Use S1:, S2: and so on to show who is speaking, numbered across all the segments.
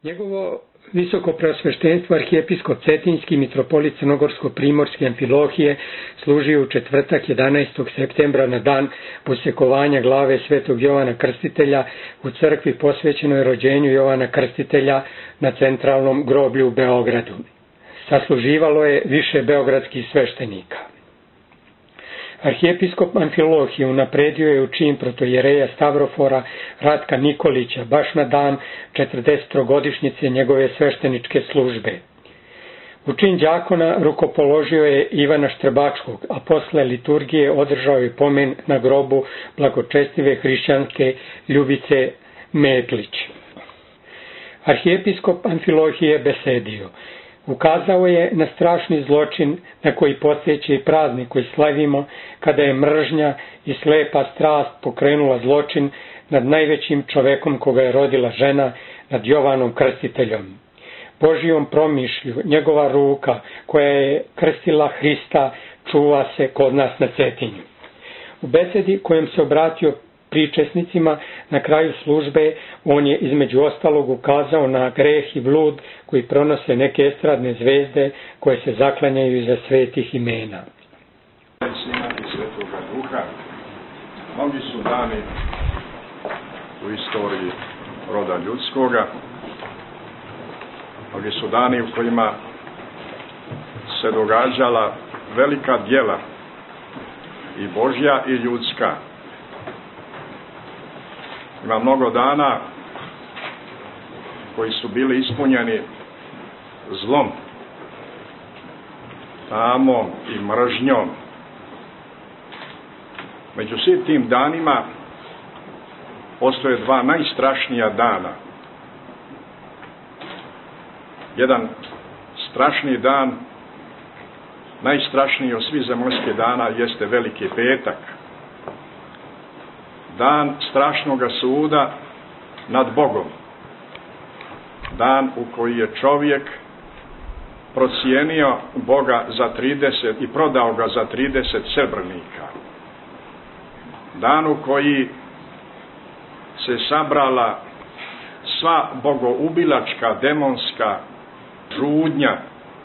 S1: Njegovo visoko preosveštenstvo arhijepiskop Cetinjski, mitropolit Crnogorsko-primorske Amfilohije, služio u četvrtak 11. septembra na dan posekovanja glave svetog Jovana Krstitelja u crkvi posvećenoj rođenju Jovana Krstitelja na centralnom groblju u Beogradu. Sasluživalo je više beogradskih sveštenika. Arhijepiskop Amfilohije unapredio je u čin protojereja Stavrofora Ratka Nikolića baš na dan 40-godišnjice njegove svešteničke službe. U čin đakona rukopoložio je Ivana Štrbačkog, a posle liturgije održao je pomen na grobu blagočestive hrišćanke Ljubice Medlić. Arhijepiskop Amfilohije besedio. Ukazao je na strašni zločin na koji podsjeća i praznik koji slavimo, kada je mržnja i slepa strast pokrenula zločin nad najvećim čovekom koga je rodila žena, nad Jovanom Krstiteljom. Božijom promišlju, njegova ruka koja je krstila Hrista čuva se kod nas na Cetinju. U besedi kojom se obratio pričesnicima na kraju službe, on je između ostalog ukazao na greh i blud koji pronose neke estradne zvezde koje se zaklanjaju iza svetih imena.
S2: Sina i Svetoga Duha, mnogi su dani u istoriji roda ljudskoga, mnogi su dani u kojima se događala velika djela i Božja i ljudska. Ima mnogo dana koji su bili ispunjeni zlom, tamom i mržnjom. Među svim tim danima postoje dva najstrašnija dana. Jedan strašni dan, najstrašniji od svih zemaljskih dana, jeste Veliki petak. Dan strašnoga suda nad Bogom. Dan u koji je čovjek procijenio Boga za 30 i prodao ga za 30 srebrnika. Dan u koji se sabrala sva bogoubilačka, demonska žudnja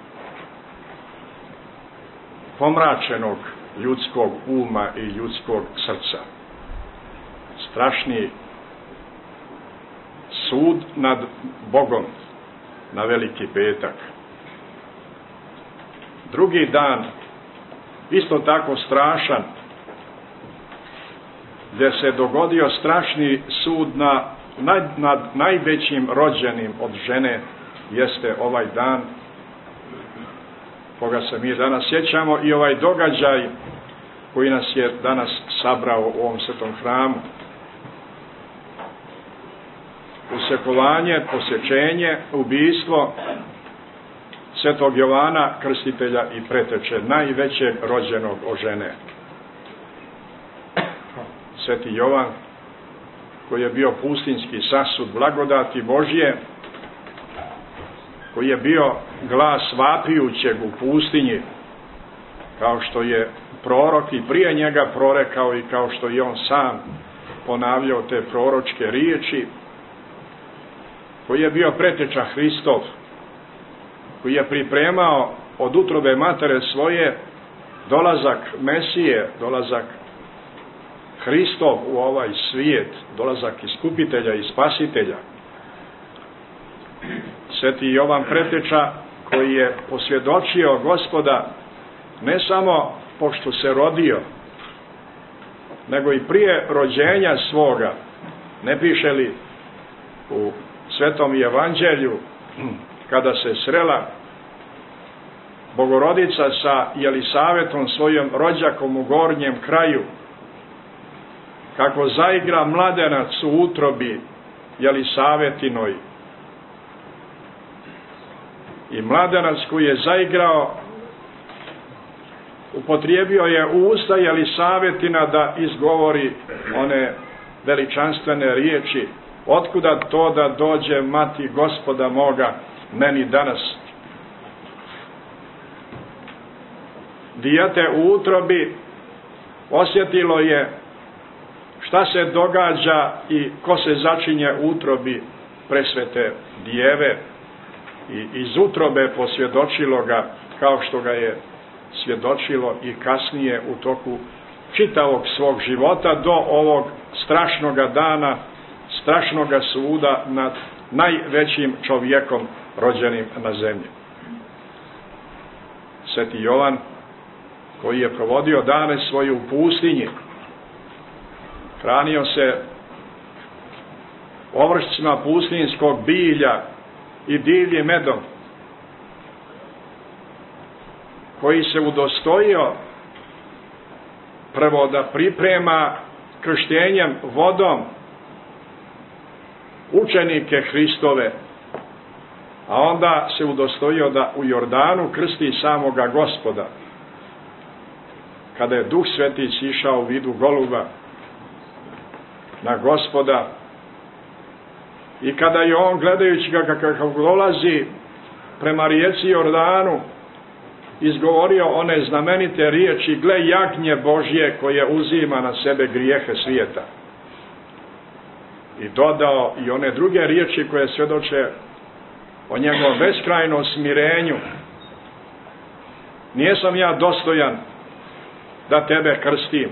S2: pomračenog ljudskog uma i ljudskog srca. Strašni sud nad Bogom na Veliki petak. Drugi dan, isto tako strašan, gdje se dogodio strašni sud nad najvećim rođenim od žene, jeste ovaj dan koga se mi danas sjećamo i ovaj događaj koji nas je danas sabrao u ovom svetom hramu. Usekovanje, posječenje, ubijstvo svetog Jovana Krstitelja i preteče najvećeg rođenog od žene. Sveti Jovan, koji je bio pustinjski sasud blagodati Božje, koji je bio glas vapijućeg u pustinji, kao što je prorok i prije njega prorekao i kao što je on sam ponavljao te proročke riječi, koji je bio preteča Hristov, koji je pripremao od utrobe matere svoje dolazak Mesije, dolazak Hristov u ovaj svijet, dolazak iskupitelja i spasitelja. Sveti Jovan preteča koji je posvjedočio Gospoda ne samo pošto se rodio, nego i prije rođenja svoga. Ne piše li u Svetom Evanđelju, kada se srela Bogorodica sa Jelisavetom, svojom rođakom u gornjem kraju, kako zaigra mladenac u utrobi Jelisavetinoj. I mladenac koji je zaigrao, upotrijebio je u usta Jelisavetina da izgovori one veličanstvene riječi: otkuda to da dođe mati Gospoda moga meni danas? Dijete u utrobi osjetilo je šta se događa i ko se začinje u utrobi presvete djeve i iz utrobe posvjedočilo ga, kao što ga je svjedočilo i kasnije u toku čitavog svog života do ovog strašnoga dana, strašnoga suda nad najvećim čovjekom rođenim na zemlji. Sveti Jovan, koji je provodio dane svoje u pustinji, hranio se ovršcima pustinjskog bilja i divljim medom, koji se udostojio prvo da priprema krštenjem vodom učenike Hristove, a onda se udostojio da u Jordanu krsti samoga Gospoda, kada je Duh Sveti sišao u vidu goluba na Gospoda i kada je on, gledajući ga kako dolazi prema rijeci Jordanu, izgovorio one znamenite riječi: gle jagnje Božje koje uzima na sebe grijehe svijeta. I dodao i one druge riječi koje svjedoče o njegovom beskrajnom smirenju: nijesam ja dostojan da tebe krstim,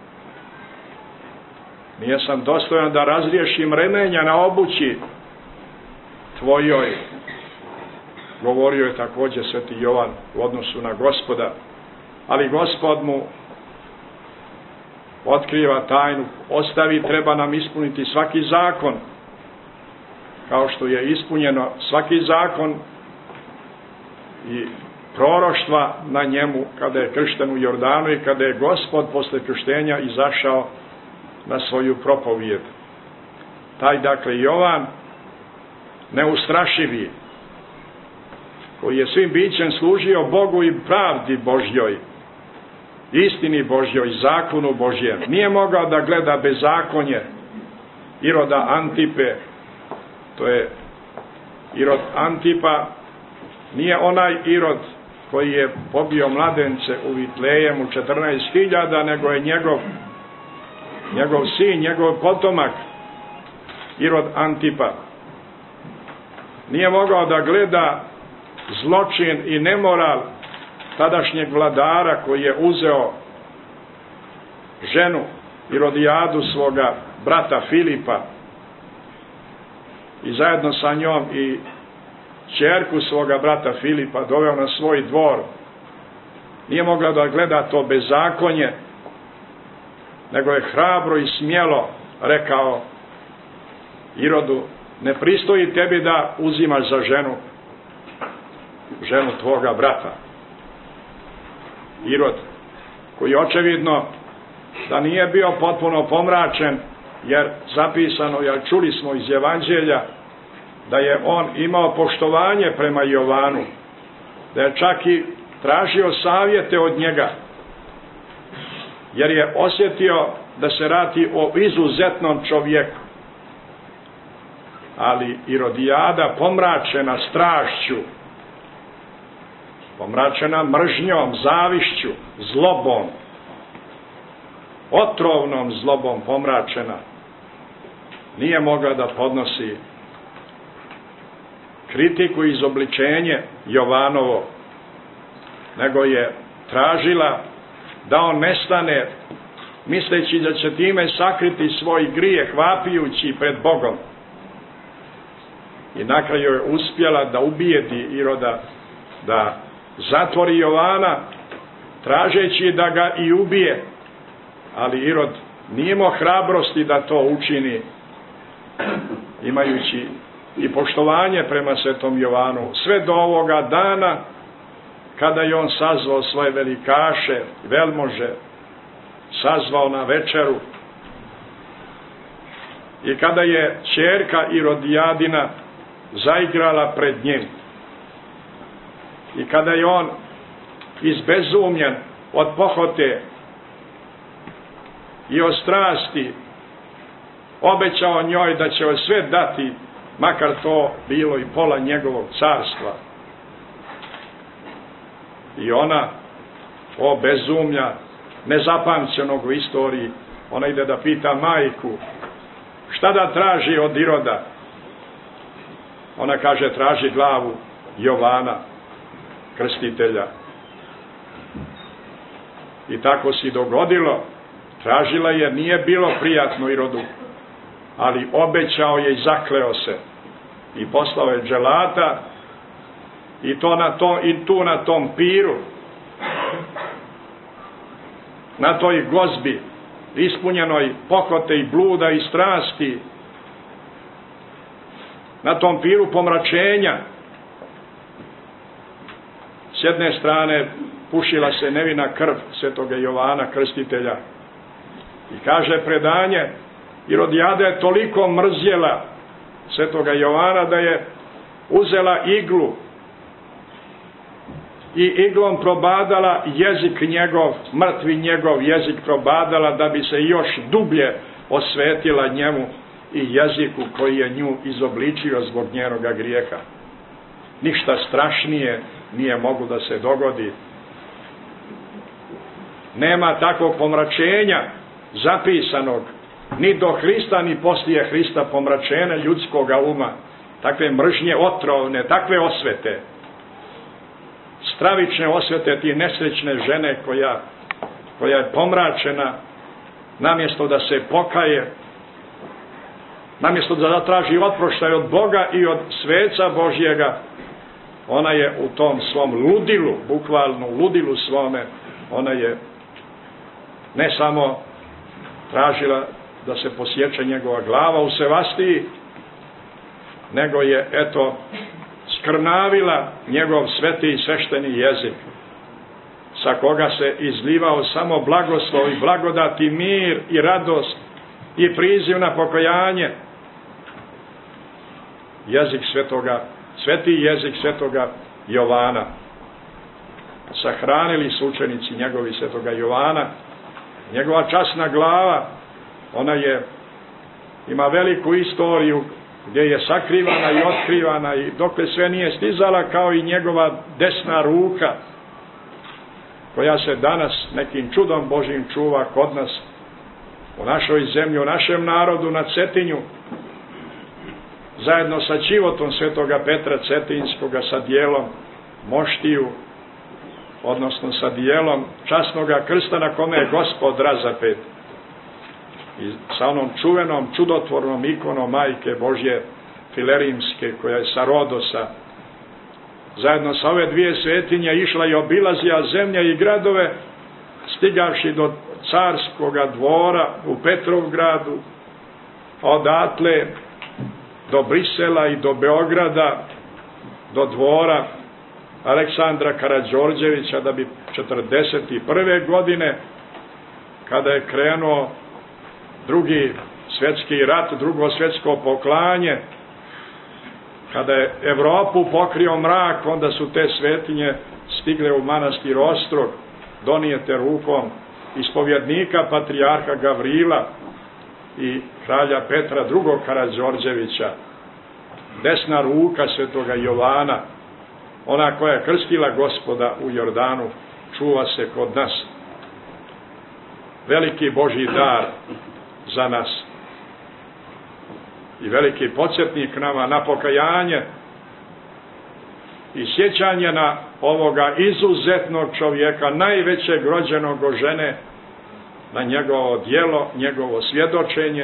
S2: nijesam dostojan da razriješim remenja na obući tvojoj. Govorio je također sveti Jovan u odnosu na Gospoda, ali Gospod mu otkriva tajnu: ostavi, treba nam ispuniti svaki zakon, kao što je ispunjeno svaki zakon i proroštva na njemu kada je kršten u Jordanu i kada je Gospod posle krštenja izašao na svoju propovijed. Taj dakle Jovan, neustrašivi, koji je svim bićem služio Bogu i pravdi Božjoj, istini Božjoj, zakonu Božjem, nije mogao da gleda bezakonje Iroda Antipe. To je Irod Antipa, nije onaj Irod koji je pobio mladence u Vitlejemu 14.000, nego je njegov sin, njegov potomak Irod Antipa. Nije mogao da gleda zločin i nemoral tadašnjeg vladara koji je uzeo ženu Irodijadu svoga brata Filipa i zajedno sa njom i ćerku svoga brata Filipa doveo na svoj dvor. Nije mogao da gleda to bezakonje, nego je hrabro i smjelo rekao Irodu: ne pristoji tebi da uzimaš za ženu tvoga brata. Irod, koji očevidno da nije bio potpuno pomračen, jer zapisano, jer čuli smo iz Evanđelja da je on imao poštovanje prema Jovanu, da je čak i tražio savjete od njega, jer je osjetio da se radi o izuzetnom čovjeku. Ali Irodijada, pomračena strašću, pomračena mržnjom, zavišću, zlobom, otrovnom zlobom pomračena, nije mogla da podnosi kritiku i izobličenje Jovanovo, nego je tražila da on nestane, misleći da će time sakriti svoj grijeh, vapijući pred Bogom. I na kraju je uspjela da ubijedi Iroda da zatvori Jovana, tražeći da ga i ubije, ali Irod nije imao hrabrosti da to učini, imajući i poštovanje prema svetom Jovanu, sve do ovoga dana kada je on sazvao svoje velikaše, velmože, sazvao na večeru, i kada je ćerka Irodijadina zaigrala pred njim, i kada je on izbezumljen od pohote i od strasti obećao njoj da će joj sve dati, makar to bilo i pola njegovog carstva. I ona, o bezumlja, nezapamćenog u istoriji, ona ide da pita majku šta da traži od Iroda. Ona kaže, traži glavu Jovana Krstitelja. I tako se dogodilo. Tražila je, nije bilo prijatno Irodu, ali obećao je i zakleo se. I poslao je dželata i tu na tom piru, na toj gozbi, ispunjenoj pohote i bluda i strasti, na tom piru pomračenja, s jedne strane pušila se nevina krv svetoga Jovana Krstitelja. I kaže predanje, Irodijada je toliko mrzjela svetoga Jovana da je uzela iglu i iglom probadala jezik njegov, mrtvi njegov jezik probadala, da bi se još dublje osvetila njemu i jeziku koji je nju izobličio zbog njenoga grijeha. Ništa strašnije nije moglo da se dogodi. Nema takvog pomračenja zapisanog ni do Hrista, ni poslije Hrista, pomračenja ljudskoga uma. Takve mržnje otrovne, takve osvete, stravične osvete ti nesrećne žene koja je pomračena, namjesto da se pokaje, namjesto da zatraži oproštaj od Boga i od sveca Božjega, ona je u tom svom ludilu, bukvalno ludilu svome, ona je ne samo tražila da se posječe njegova glava u Sevastiji, nego je, eto, skrnavila njegov sveti i svešteni jezik, sa koga se izlivao samo blagoslov i blagodat i mir i radost i priziv na pokajanje. Jezik sveti jezik svetoga Jovana. Sahranili su učenici njegovi svetoga Jovana. Njegova časna glava, ona ima veliku istoriju gdje je sakrivana i otkrivana, i dokle sve nije stizala, kao i njegova desna ruka, koja se danas nekim čudom Božjim čuva kod nas, u našoj zemlji, u našem narodu, na Cetinju, zajedno sa čivotom svetoga Petra Cetinskoga, sa dijelom moštiju, odnosno sa dijelom časnoga krsta na kome je Gospod razapet, i sa onom čuvenom, čudotvornom ikonom Majke Božje Filerimske, koja je sa Rodosa, zajedno sa ove dvije svetinje išla i obilazija zemlje i gradove, stigavši do carskoga dvora u Petrovgradu, odatle do Brisela i do Beograda, do dvora Aleksandra Karađorđevića, da bi 1941. godine, kada je krenuo drugi svjetski rat, drugo svjetsko poklanje, kada je Evropu pokrio mrak, onda su te svetinje stigle u manastir Ostrog, donijete rukom ispovjednika patrijarha Gavrila i kralja Petra II. Karađorđevića. Desna ruka svetoga Jovana, ona koja je krstila Gospoda u Jordanu, čuva se kod nas. Veliki Božji dar za nas i veliki podsjetnik nama na pokajanje i sjećanje na ovoga izuzetnog čovjeka, najvećeg rođenog od žene, na njegovo djelo, njegovo svjedočenje,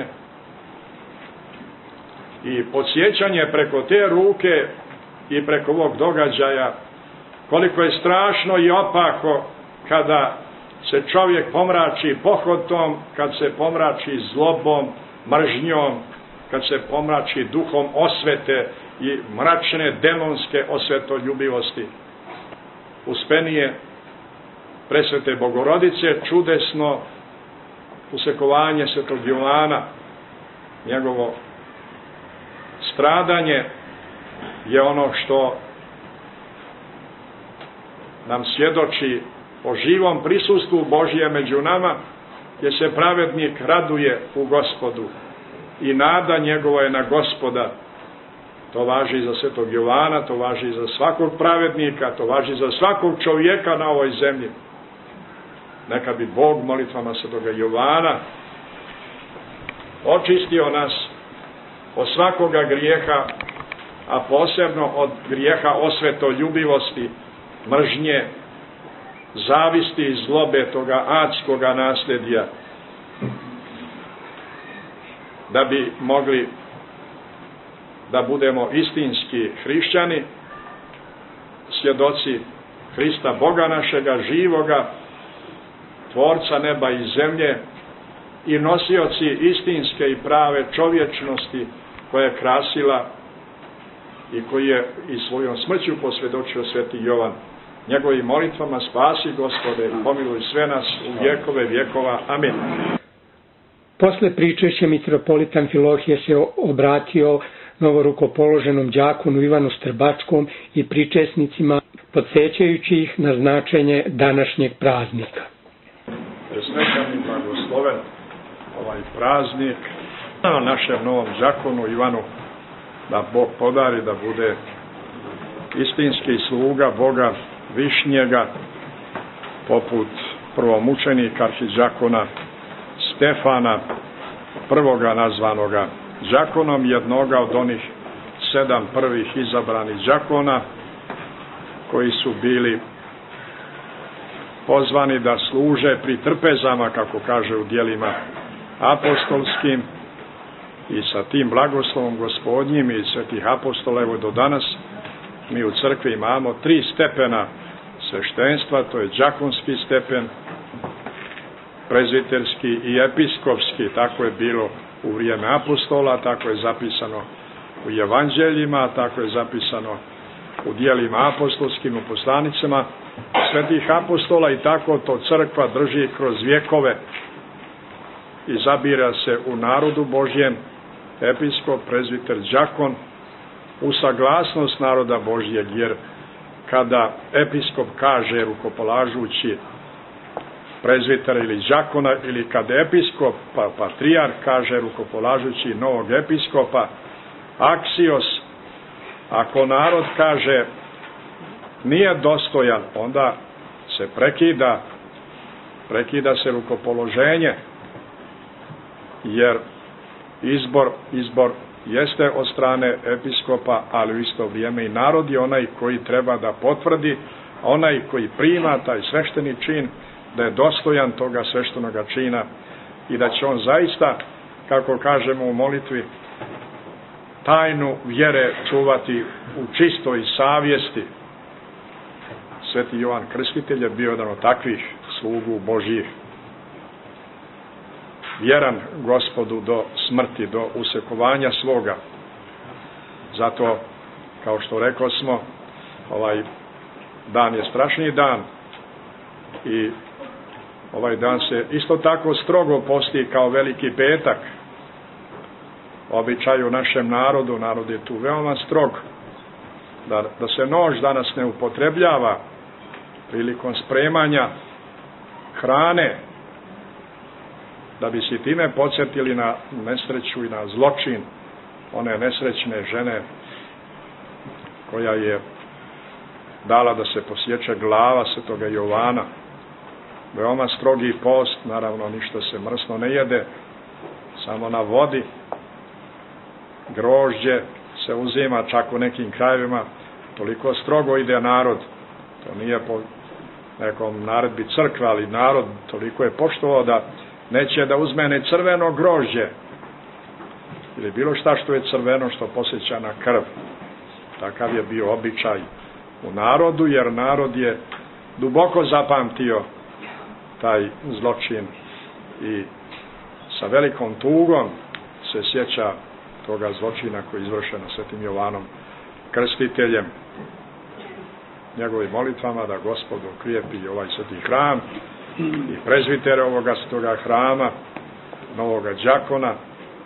S2: i podsjećanje preko te ruke i preko ovog događaja koliko je strašno i opako kada se čovjek pomrači pohotom, kad se pomrači zlobom, mržnjom, kad se pomrači duhom osvete i mračne demonske osvetoljubivosti. Uspenije presvete Bogorodice, čudesno usekovanje svetog Jovana, njegovo stradanje je ono što nam svjedoči o živom prisustvu Božje među nama, gdje se pravednik raduje u Gospodu i nada njegova je na Gospoda. To važi za svetog Jovana, to važi za svakog pravednika, to važi za svakog čovjeka na ovoj zemlji. Neka bi Bog molitvama svetoga Jovana očistio nas od svakoga grijeha a posebno od grijeha osvetoljubivosti, mržnje, zavisti i zlobe toga adskoga nasljedja, da bi mogli da budemo istinski hrišćani, svjedoci Hrista, Boga našega, živoga, Tvorca neba i zemlje i nosioci istinske i prave čovječnosti koja je krasila i koji je i svojom smrću posvjedočio sveti Jovan. Njegovim molitvama spasi, Gospode, pomiluj sve nas u vjekove vjekova. Amin.
S1: Posle pričešća mitropolita Amfilohije se obratio novorukopoloženom đakonu Ivanu Strbačkom i pričesnicima, podsjećajući ih na značenje današnjeg praznika.
S2: Srećan i blagosloven ovaj praznik našem novom đakonu Ivanu, da Bog podari da bude istinski sluga Boga Višnjega, poput prvomučenika arhidžakona Stefana, prvoga nazvanoga đakonom, jednoga od onih 7 prvih izabranih đakona koji su bili pozvani da služe pri trpezama, kako kaže u djelima apostolskim, i sa tim blagoslovom Gospodnjim i svetih apostola. Evo do danas mi u crkvi imamo 3 stepena sveštenstva, to je đakonski stepen, prezbiterski i episkopski. Tako je bilo u vrijeme apostola, tako je zapisano u evanđeljima, tako je zapisano u djelima apostolskim, u poslanicama svetih apostola, i tako to crkva drži kroz vjekove. Izabira se u narodu Božjem episkop, prezbiter, đakon, u saglasnost naroda Božjeg, jer kada episkop kaže rukopolažući prezbitera ili đakona, ili kada episkop, patrijarh kaže rukopolažući novog episkopa, aksios, ako narod kaže nije dostojan, onda se prekida se rukopoloženje, jer izbor jeste od strane episkopa, ali u isto vrijeme i narod je onaj koji treba da potvrdi, onaj koji prima taj svešteni čin, da je dostojan toga sveštenoga čina i da će on zaista, kako kažemo u molitvi, tajnu vjere čuvati u čistoj savjesti. Sveti Jovan Krstitelj je bio jedan od takvih slugu Božjih, vjeran Gospodu do smrti, do usekovanja svoga. Zato, kao što rekao smo, ovaj dan je strašni dan i ovaj dan se isto tako strogo posti kao Veliki petak. Običaj u našem narodu, narod je tu veoma strog, da se nož danas ne upotrebljava prilikom spremanja hrane, da bi se time podsjetili na nesreću i na zločin one nesrećne žene koja je dala da se posječe glava svetoga Jovana. Veoma strogi post, naravno ništa se mrsno ne jede, samo na vodi. Grožđe se uzima, čak u nekim krajevima toliko strogo ide narod. To nije po nekom naredbi crkve, ali narod toliko je poštovao da neće da uzme ne crveno grožđe ili bilo šta što je crveno, što posjeća na krv. Takav je bio običaj u narodu, jer narod je duboko zapamtio taj zločin i sa velikom tugom se sjeća toga zločina koji je izvršen na svetim Jovanom Krstiteljem. Njegovim molitvama da Gospod okrijepi ovaj sveti hram i prezbitere ovoga svetoga hrama, novoga đakona,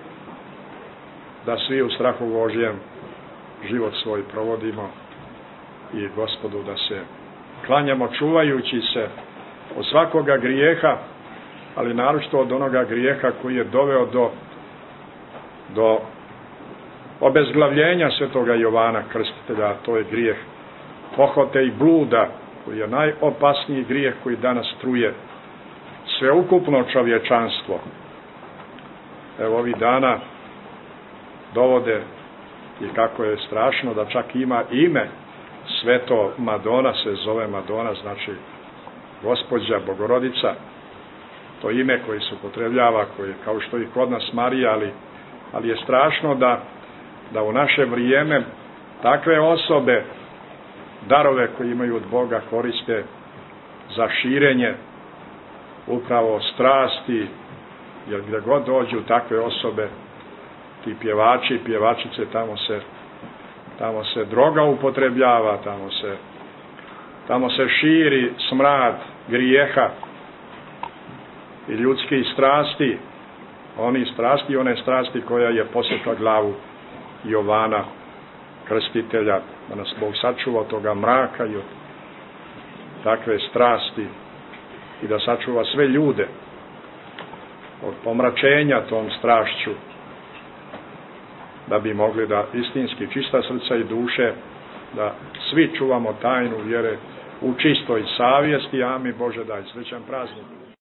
S2: da svi u strahu Božjem život svoj provodimo i Gospodu da se klanjamo čuvajući se od svakoga grijeha, ali naročito od onoga grijeha koji je doveo do obezglavljenja svetoga Jovana Krstitelja, to je grijeh pohote i bluda, koji je najopasniji grijeh koji danas truje sveukupno čovječanstvo. Evo ovih dana dovode i kako je strašno da čak ima ime, sveto Madona se zove Madona, znači Gospođa Bogorodica, to ime koje se upotrebljava, koje kao što i kod nas Marija, ali je strašno da u naše vrijeme takve osobe darove koje imaju od Boga koriste za širenje upravo strasti, jer gdje god dođu takve osobe, ti pjevači i pjevačice, tamo se droga upotrebljava, tamo se širi smrad grijeha i ljudskih strasti, one strasti koja je posjekla glavu Jovana Krstitelja, da nas Bog sačuva od toga mraka i od takve strasti i da sačuva sve ljude od pomračenja tom strašću, da bi mogli da istinski čista srca i duše, da svi čuvamo tajnu vjere u čistoj savjesti. Amin. Bože daj, srećan praznik.